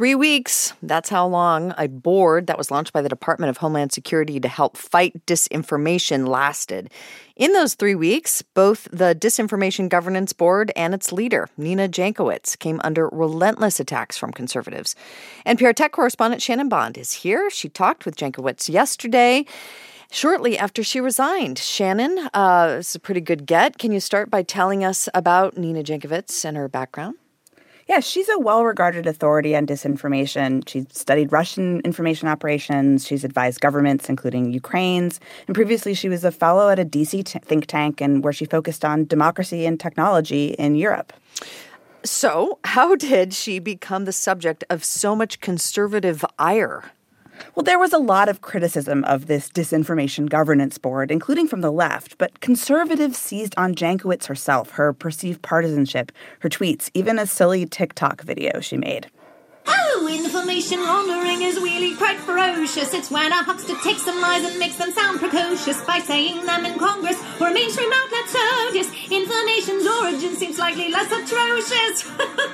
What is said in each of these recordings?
3 weeks, that's how long a board that was launched by the Department of Homeland Security to help fight disinformation lasted. In those 3 weeks, both the Disinformation Governance Board and its leader, Nina Jankowicz, came under relentless attacks from conservatives. NPR tech correspondent Shannon Bond is here. She talked with Jankowicz yesterday, shortly after she resigned. Shannon, it's a pretty good get. Can you start by telling us about Nina Jankowicz and her background? Yeah, she's a well-regarded authority on disinformation. She's studied Russian information operations. She's advised governments, including Ukraine's. And previously, she was a fellow at a D.C. think tank and where she focused on democracy and technology in Europe. So how did she become the subject of so much conservative ire? Well, there was a lot of criticism of this Disinformation Governance Board, including from the left, but conservatives seized on Jankowicz herself, her perceived partisanship, her tweets, even a silly TikTok video she made. Oh, information laundering is really quite ferocious. It's when a huckster takes some lies and makes them sound precocious by saying them in Congress or a mainstream outlet. So disinformation's origin seems slightly less atrocious.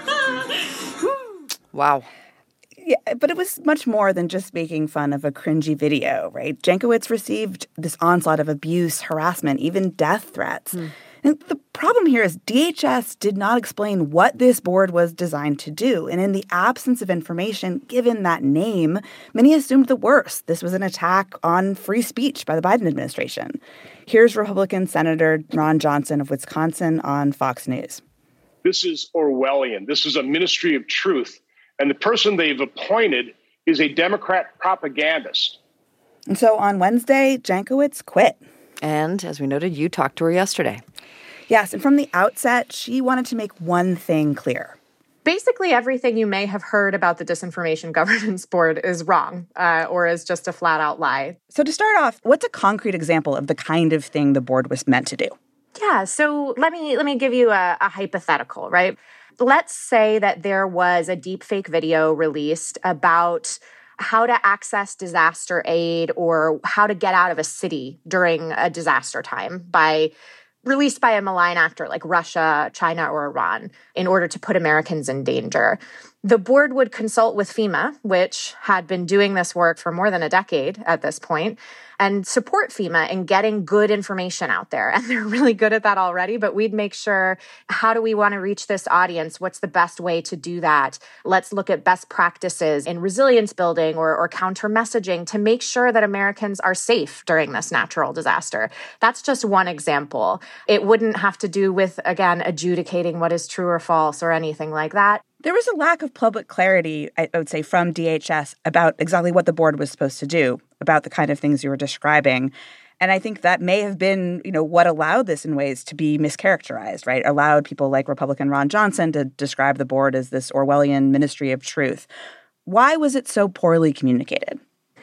Wow. Yeah, but it was much more than just making fun of a cringy video, right? Jankowicz received this onslaught of abuse, harassment, even death threats. And the problem here is DHS did not explain what this board was designed to do. And in the absence of information, given that name, many assumed the worst. This was an attack on free speech by the Biden administration. Here's Republican Senator Ron Johnson of Wisconsin on Fox News. This is Orwellian. This is a ministry of truth. And the person they've appointed is a Democrat propagandist. And so on Wednesday, Jankowicz quit. And as we noted, you talked to her yesterday. Yes, and from the outset, she wanted to make one thing clear. Basically, everything you may have heard about the Disinformation Governance Board is wrong or is just a flat-out lie. So to start off, what's a concrete example of the kind of thing the board was meant to do? Yeah, so let me give you a hypothetical, right? Let's say that there was a deepfake video released about how to access disaster aid or how to get out of a city during a disaster time released by a malign actor like Russia, China, or Iran in order to put Americans in danger. The board would consult with FEMA, which had been doing this work for more than a decade at this point, and support FEMA in getting good information out there. And they're really good at that already, but we'd make sure, how do we want to reach this audience? What's the best way to do that? Let's look at best practices in resilience building or counter messaging to make sure that Americans are safe during this natural disaster. That's just one example. It wouldn't have to do with, again, adjudicating what is true or false or anything like that. There was a lack of public clarity, I would say, from DHS about exactly what the board was supposed to do, about the kind of things you were describing. And I think that may have been, what allowed this in ways to be mischaracterized, right? Allowed people like Republican Ron Johnson to describe the board as this Orwellian ministry of truth. Why was it so poorly communicated?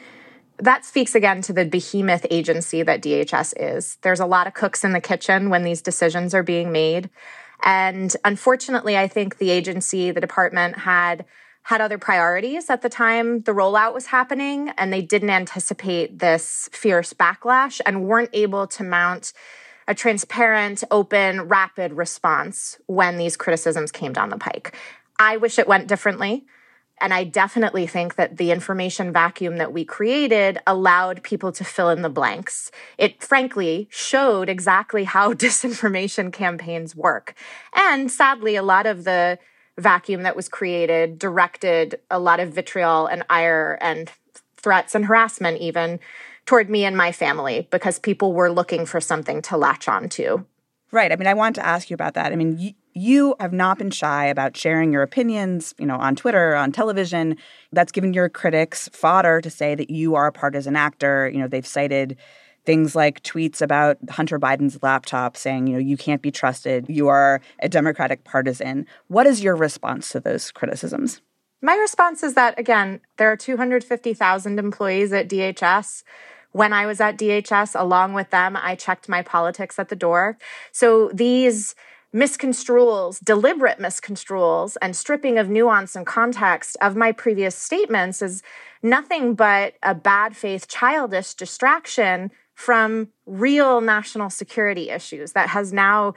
That speaks again to the behemoth agency that DHS is. There's a lot of cooks in the kitchen when these decisions are being made. And unfortunately, I think the agency, the department, had other priorities at the time the rollout was happening, and they didn't anticipate this fierce backlash and weren't able to mount a transparent, open, rapid response when these criticisms came down the pike. I wish it went differently. And I definitely think that the information vacuum that we created allowed people to fill in the blanks. It frankly showed exactly how disinformation campaigns work. And sadly, a lot of the vacuum that was created directed a lot of vitriol and ire and threats and harassment even toward me and my family because people were looking for something to latch on to. Right. I wanted to ask you about that. You have not been shy about sharing your opinions, on Twitter, on television. That's given your critics fodder to say that you are a partisan actor. They've cited things like tweets about Hunter Biden's laptop saying, you can't be trusted. You are a Democratic partisan. What is your response to those criticisms? My response is that, again, there are 250,000 employees at DHS. When I was at DHS, along with them, I checked my politics at the door. So these misconstruals, deliberate misconstruals, and stripping of nuance and context of my previous statements is nothing but a bad faith, childish distraction from real national security issues that has now,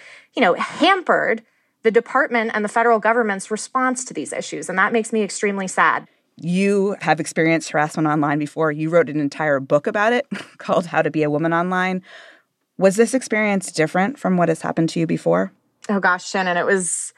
hampered the department and the federal government's response to these issues. And that makes me extremely sad. You have experienced harassment online before. You wrote an entire book about it called How to Be a Woman Online. Was this experience different from what has happened to you before? Oh gosh, Shannon, it was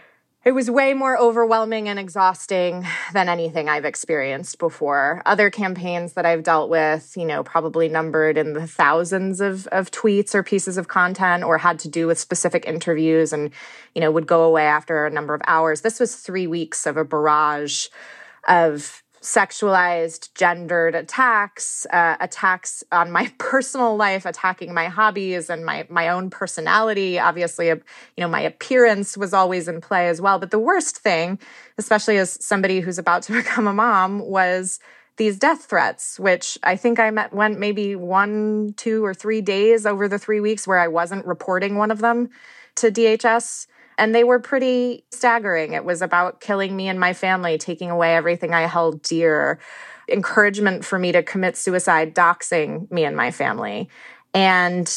way more overwhelming and exhausting than anything I've experienced before. Other campaigns that I've dealt with, probably numbered in the thousands of tweets or pieces of content, or had to do with specific interviews and, would go away after a number of hours. This was 3 weeks of a barrage of sexualized, gendered attacks, attacks on my personal life, attacking my hobbies and my own personality. Obviously, my appearance was always in play as well. But the worst thing, especially as somebody who's about to become a mom, was these death threats, which I think I went maybe 1, 2, or 3 days over the 3 weeks where I wasn't reporting one of them to DHS. And they were pretty staggering. It was about killing me and my family, taking away everything I held dear, encouragement for me to commit suicide, doxing me and my family. And,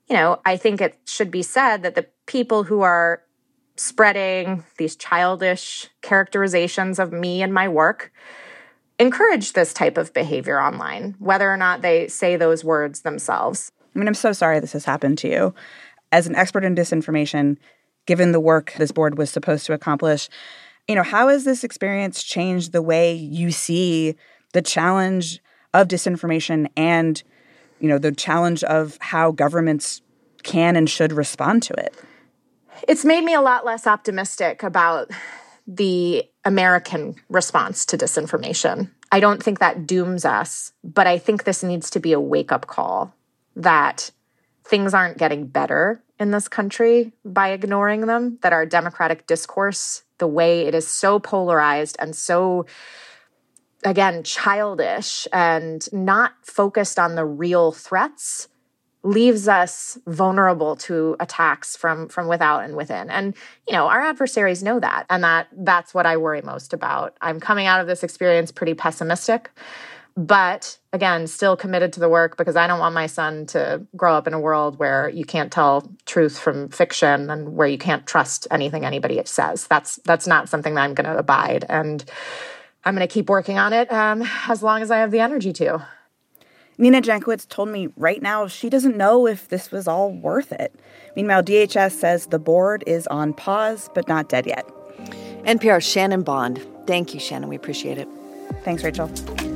I think it should be said that the people who are spreading these childish characterizations of me and my work encourage this type of behavior online, whether or not they say those words themselves. I'm so sorry this has happened to you. As an expert in disinformation, given the work this board was supposed to accomplish, how has this experience changed the way you see the challenge of disinformation and, the challenge of how governments can and should respond to it? It's made me a lot less optimistic about the American response to disinformation. I don't think that dooms us, but I think this needs to be a wake-up call that things aren't getting better in this country by ignoring them, that our democratic discourse, the way it is so polarized and so, again, childish and not focused on the real threats, leaves us vulnerable to attacks from without and within. And, our adversaries know that, and that's what I worry most about. I'm coming out of this experience pretty pessimistic, but again, still committed to the work because I don't want my son to grow up in a world where you can't tell truth from fiction and where you can't trust anything anybody says. That's not something that I'm going to abide. And I'm going to keep working on it as long as I have the energy to. Nina Jankowicz told me right now she doesn't know if this was all worth it. Meanwhile, DHS says the board is on pause, but not dead yet. NPR's Shannon Bond. Thank you, Shannon. We appreciate it. Thanks, Rachel.